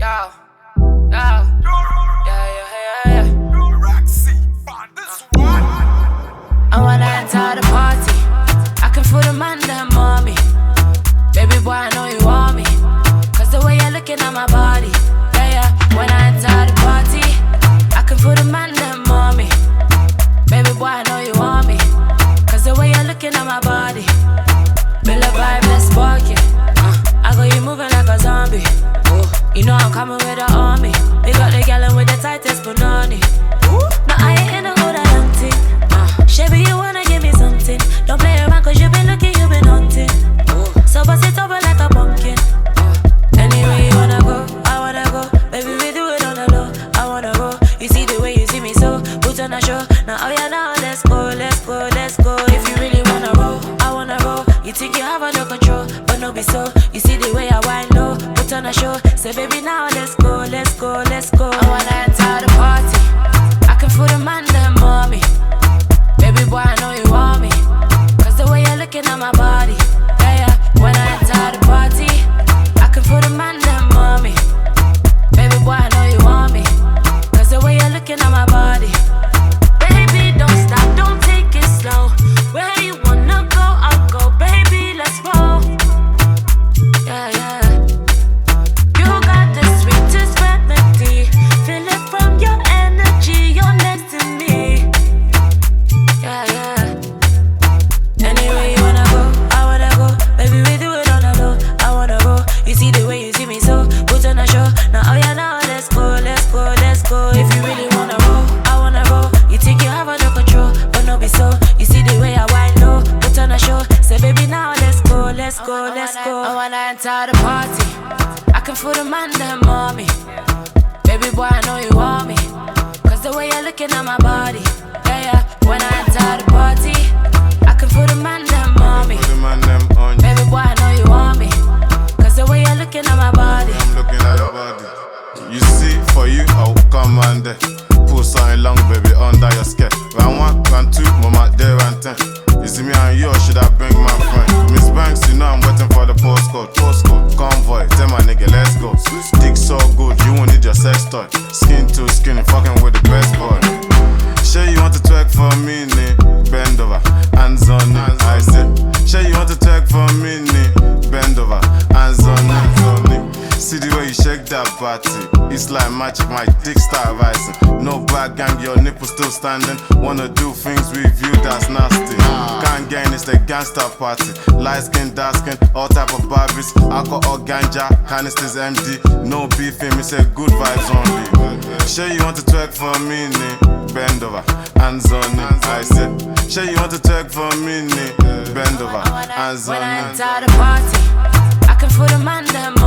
Yo, yo, yeah. I wanna enter the party. I can feel the man them on me. Baby boy, I know you want me. Cause the way you're looking at my body. Yeah. When I enter the party, I can feel the man them on me. Baby boy, I know you want me. Cause the way you're looking at my body. Build a vibe, let's spark it. I got you moving like a zombie. You know I'm coming with the army. We got the gallon with the tightest banana. No, I ain't in the hood, I don't think. Shabby, you wanna give me something. Don't play around cause you been looking, you been hunting. So bust it over like a pumpkin. Anyway you wanna go, I wanna go. Baby, we do it on the low, I wanna go. You see the way you see me so, put on a show. Now oh yeah, now let's go. If you really wanna roll, I wanna roll. You think you have under control, but no be so. You see the way I wind low, put on a show. Say baby, now let's go. I wanna enter the party. I can feel the man them on me. Baby boy, I know you want me. Cause the way you're looking at my body. Yeah. When I enter the party, I can feel the man them on me. Baby boy, I know you want me. Cause the way you're looking at my body. Baby, don't stop, don't take it slow. Where you wanna go, I'll go. Baby, let's roll. Yeah. You got the sweetest remedy. Feel it from your energy, you're next to me. Yeah. Anyway you wanna go, I wanna go. Baby, we do it on the low, I wanna go. You see the way you see me so, put on a show. Now oh yeah, now let's go. If you really wanna roll, I wanna roll. You think you have under control, but no be so. You see the way I wind low, put on a show. Say baby, now let's go. I wanna enter the party. I can feel the man them on me. Baby boy, I know you want me. Cause the way you're looking at my body. Yeah. When I enter the party, I can feel the man them on me. Baby boy, I know you want me. Cause the way you're looking at my body. I'm looking at your body. You see, for you, I'll come and pull something long, baby, under your skirt. Round 1, round 2, mama, there and 10. You see me and you, or should I bring my friend? Miss Banks, you know I'm waiting for the postcode. Convoy, tell my nigga, let's go. Dick so good, you won't need your sex toy. Skin to skin, fucking with the best boy. Sure you want to twerk for me, bend over, hands on it. I said, sure you want to twerk for me, bend over, hands on it. See the way you shake that body. It's like magic, my dick start rising. No back gang, your nipple still standing. Wanna do things with you, that's nasty. Can't gain, it's the gangster party. Light skin, dark skin, all type of Barbies. Alcohol, ganja, canisters empty. No beefing, me say good vibes only. Sure you want to twerk for me, bend over, hands on it. I said, sure you want to twerk for me, bend over, hands on it. When I enter the party, I can feel the man them